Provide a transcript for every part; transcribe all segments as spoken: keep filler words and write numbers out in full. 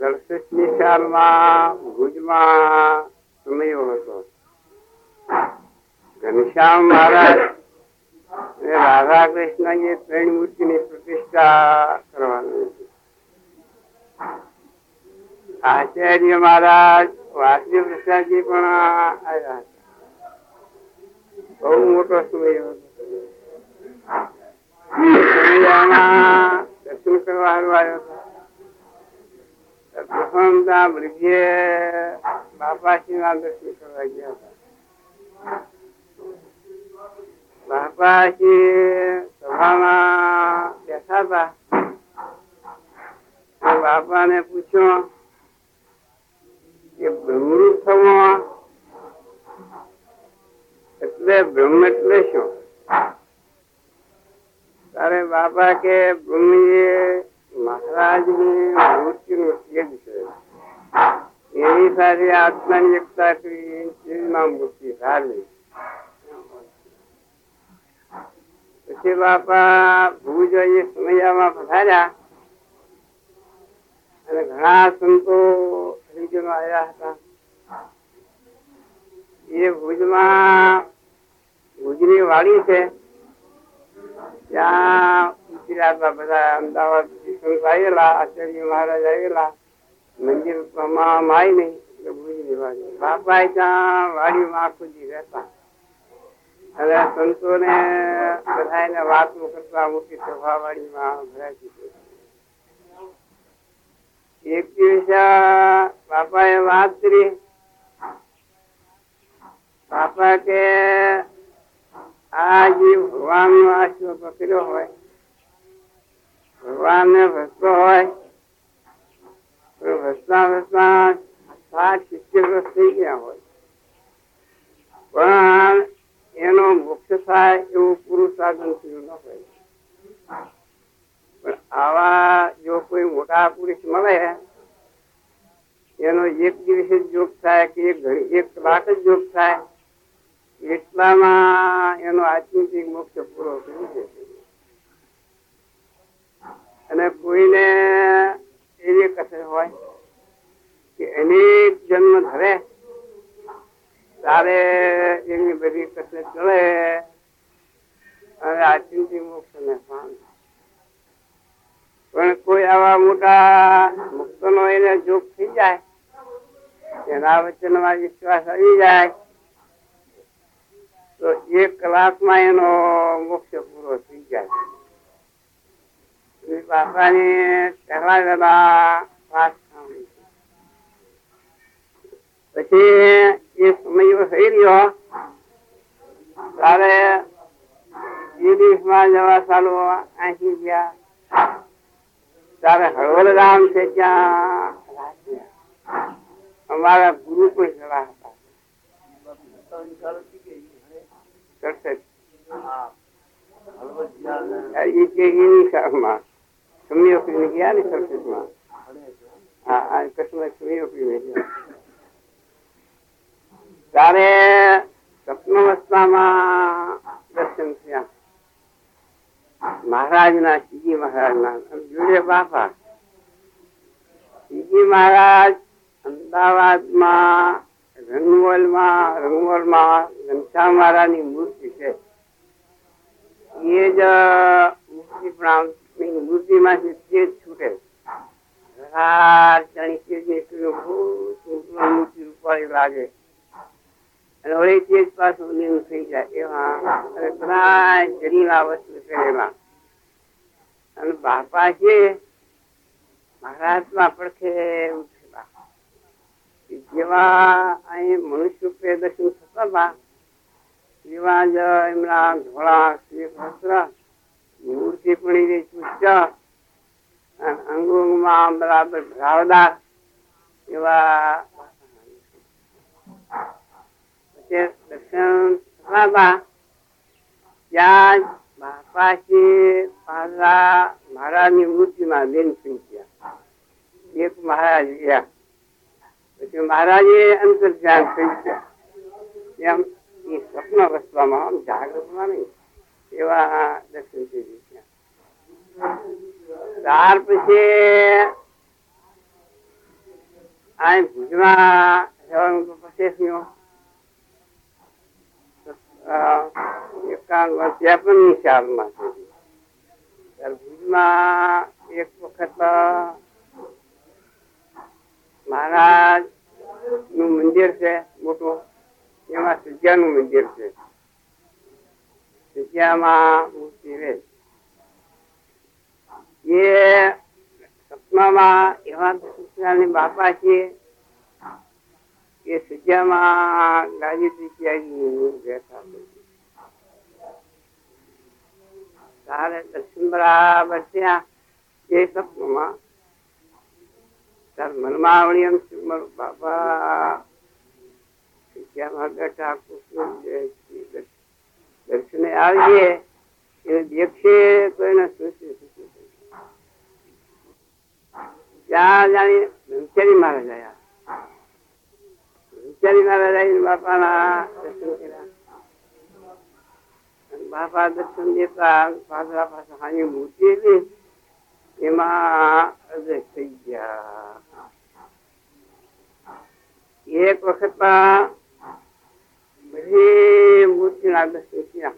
સડસઠની સાલમાં ભુજમાં સમયો હતો. ઘનશ્યામ મહારાજ અને રાધા કૃષ્ણ એ ત્રણ મૂર્તિની પ્રતિષ્ઠા કરવાની હતી. આચાર્ય મહારાજ વાસુદેવ પ્રસાદજી પણ આવ્યા હતા. બહુ મોટો સમય હતો. સમયમાં દર્શન કરવા આવ્યો હતો. પ્રથમતા બ્રિજે બાપાજી ના દર્શન કરવા ગયા હતા. બાપાજી સભામાં બેઠા હતા. બાપા ને પૂછ્યું કે બ્રહ્મરૂપ થવા એટલે બ્રહ્મ એટલે શું? તારે બાપા કે બ્રહ્મ એ મહારાજ ની મૂર્તિ નું તેજ છે. એની સાથે આત્માની એકતા કરી મૂર્તિ ધારી. પછી બાપા ભુજ એ સમયામાં પધાર્યા અને ઘણા સંતો હરિજનો આવ્યા હતા. એ ભુજમાં ભુજની વાડી છે. ત્યાં બધા અમદાવાદ આવેલા, આચાર્ય મહારાજ આવેલા. મંદિર માય નહીં એટલે ભુજની વાડી. બાપા ત્યાં વાડીમાં આખું દી રહેતા અને સંતો ને બધા વાતો કરતા. મોટી સભા વાડીમાં ભરાતી. એક દિવસ બાપા એ વાત કરી. બાપા કે આ જે ભગવાન નો આશરો પકડ્યો હોય, ભગવાન ને ભસતો હોય, ભસતા ભસતા સાત સિત્તેર વર્ષ થઈ ગયા હોય, પણ એનો મોક્ષ થાય એવું પૂરું સાધન થયું ન હોય. પણ આવા જો કોઈ મોટા પુરુષ મળે, એનો એક દિવસે જ યોગ થાય કે એક ઘડી એક કલાક જ યોગ થાય, એટલામાં એનો આત્મિક મોક્ષ પૂરો થઈ જશે. અને કોઈને એવી કથા હોય કે અનેક જન્મ ધરે તારે એની બધી કથા ચડે અને આત્મિક મોક્ષ ને પામે. પણ કોઈ આવા મોટા મુક્ત નો એને જોગ થઈ જાય, એના વચનમાં વિશ્વાસ આવી જાય તો એક કલાકમાં એનો મોક્ષ પૂરો થઈ જાય. બાપાની પહેલા વેલા વાત સાંભળી. પછી એ સમય થઈ રહ્યો ત્યારે એ દિવસમાં જવા ચાલુ આંખી ગયા. તારે હળવદ ગામ છે, ત્યાં અમારા ગુરુ પણ જવા હતા. ગયા ને સરસદમાં. હા, કચ્છમાં તારે સપ્નવસ્થામાં દર્શન થયા મહારાજ ના, શ્રીજી મહારાજ ના. જોડે બાપા શ્રીજી મહારાજ અમદાવાદમાં રંગવલમાં રંગવલમાં ઘનશ્યામ મહારાજ ની મૂર્તિ છે. એ જ મૂર્તિ પણ મૂર્તિ માંથી તેજ છૂટે. મૂર્તિ રૂપાળી લાગે અને વળી તેજ પાછું લીન થઈ જાય. એવા ઘણા જરીલા વસ્તુ કરેલા. અને બાપા છે મહારાજ માં પડખે ઉઠેલા. જેવા અહીં મનુષ્ય રૂપે દર્શન થતા હતા એવા જ એમના ધોળા શ્રીવસ્ત્ર, મૂર્તિ પણ ચુસ્ત, અંગોમાં બરાબર ભરાવદાર એવા દર્શન થતા હતા. ત્યાં બાપાજી પાછા મહારાજ ની મૂર્તિમાં બેન થઈ ગયા. એક મહારાજ ગયા પછી મહારાજે અંતર ધ્યાન થઈ ગયા. એમ એ સ્વપ્ન અવસ્થામાં જાગૃતમાં નહીં એવા દર્શન થઈ ગયા. ત્યાર પછી આ ભુજમાં જવાનું તો પછી એકાવન વર્ષ ત્રેપન ની સાલમાં ભુજમાં એક વખત મહારાજ નું મંદિર છે મોટું, એમાં સજ્જા નું મંદિર છે. સજ્જામાં મૂર્તિ રહે. એ સપનામાં એવા સૂચનાની બાપા છે કે સજ્જામાં ગાયત્રી ત્યાગી બેઠા તારે દર્શન બરાબર ત્યાં એ સપનામાં તાર મનમાં આવડી એમ બાપા સજ્જામાં બેઠા દર્શને આવીએ એને દેખશે તો એને શું ત્યાં જાણી બ્રહ્મચારી મહારાજ આવ્યા. બ્રહ્મચારી મહારાજ આવીને બાપાના દર્શન કર્યા. બાપા દર્શન દેતા પાછળ પાછળ હાની મૂર્તિ હતી એમાં અદય થઈ ગયા. એક વખત બધી મૂર્તિના દર્શન થયા.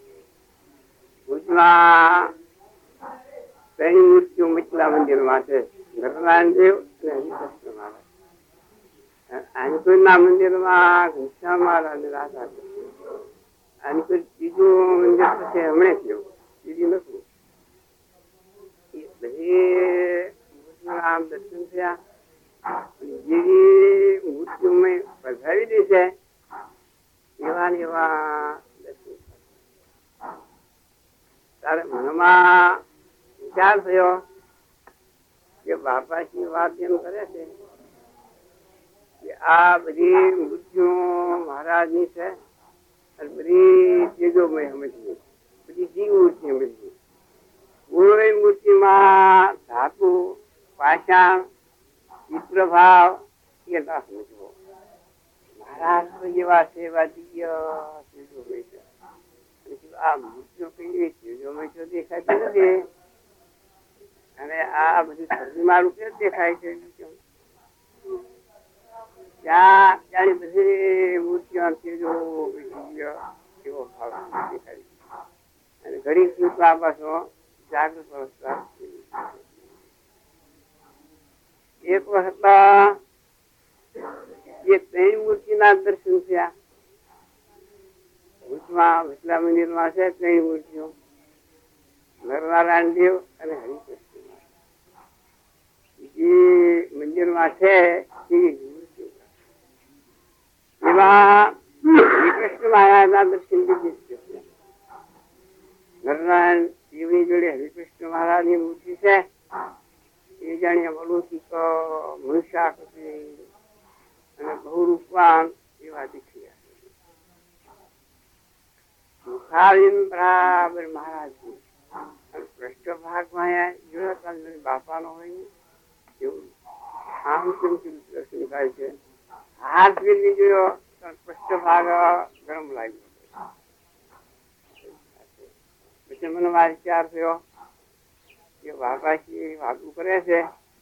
ભુજમાં ત્રણ મૂર્તિઓ મિથિલા મંદિરમાં છે, નરનારાયણ દેવ અને હરિકૃષ્ણ મહારાજ. આનકુર ના મંદિરમાં ઘનશ્યામ મહારાજ રાધા. આનકુર ત્રીજું મંદિર થશે હમણાં થયું, ત્રીજું નથી. એ બધી આમ દર્શન થયા. જેવી મૂર્તિઓ મેં પધરાવી દી છે એવા ને એવા દર્શન. તારે મનમાં વિચાર થયો કે બાપાજી વાત એમ કરે છે કે આ બધી મૂર્તિઓ મહારાજ ની છે અને બધી ચીજોમય સમજવી, બધી જીવ મૂર્તિ સમજવી. કોઈ મૂર્તિમાં ધાતુ, પાષાણ, ચિત્રભાવ એ ના સમજવો. મહારાજ તો એવા છે એવા દિવ્ય ચીજોમય છે. આ મૂર્તિઓ કઈ ચીજોમય તો દેખાતી નથી અને આ બધું શરીરમાં રૂપે દેખાય છે. ત્યાં ત્યાંની બધી મૂર્તિઓ એવો ભાવ દેખાય અને ઘડી સ્મૃતમાં પાછો જાગૃત અવસ્થા. એક વખત એ ત્રણ મૂર્તિના દર્શન થયા. ભુજમાં મિથિલા મંદિરમાં છે ત્રણ મૂર્તિઓ, નરનારાયણ દેવ અને હરિકૃષ્ણ. બીજી મંદિરમાં છે એમાં હરિકૃષ્ણ મહારાજ ના દર્શન બીજી. નરનારાયણ દેવની જોડે હરિકૃષ્ણ મહારાજ ની મૂર્તિ છે. એ જાણીએ અલૌકિક મનુષ્યાકૃતિ અને બહુ રૂપવાન એવા દીખ્યા. મુખારીન બરાબર મહારાજ પૃષ્ઠભાગમાં બાપા નો હોય એવું આમ દર્શન થાય છે. હાથ ફેરવી જોયો પૃષ્ઠભાગ ગરમ લાગ્યો. પછી મને મારો વિચાર થયો કે બાપાજી વાતું કરે છે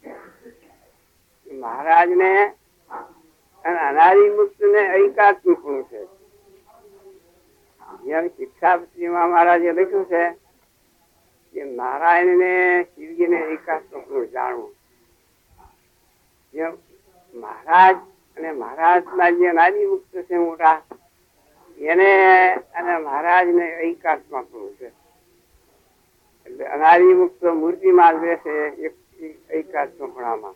મહારાજ ને અનાદિ મુક્ત ને એકાત્મક છે. શિક્ષાપત્રીમાં મહારાજે લખ્યું છે કે નારાયણ ને શિવજી ને એકાત્મક જાણવું. મહારાજ અને મહારાજ ના જે અનાદિ મુક્ત છે મોટા એને અને મહારાજ ને એકાત્મક છે. એટલે અનાદિ મુક્ત મૂર્તિમાં રહેશે એકાત્મકણામાં.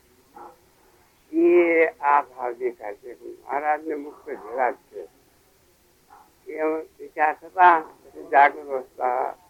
એ આ ભાવ દેખાય છે મહારાજ ને મુક્ત જેવા જ છે. એમ વિચાર થતા જાગૃત અવસ્થા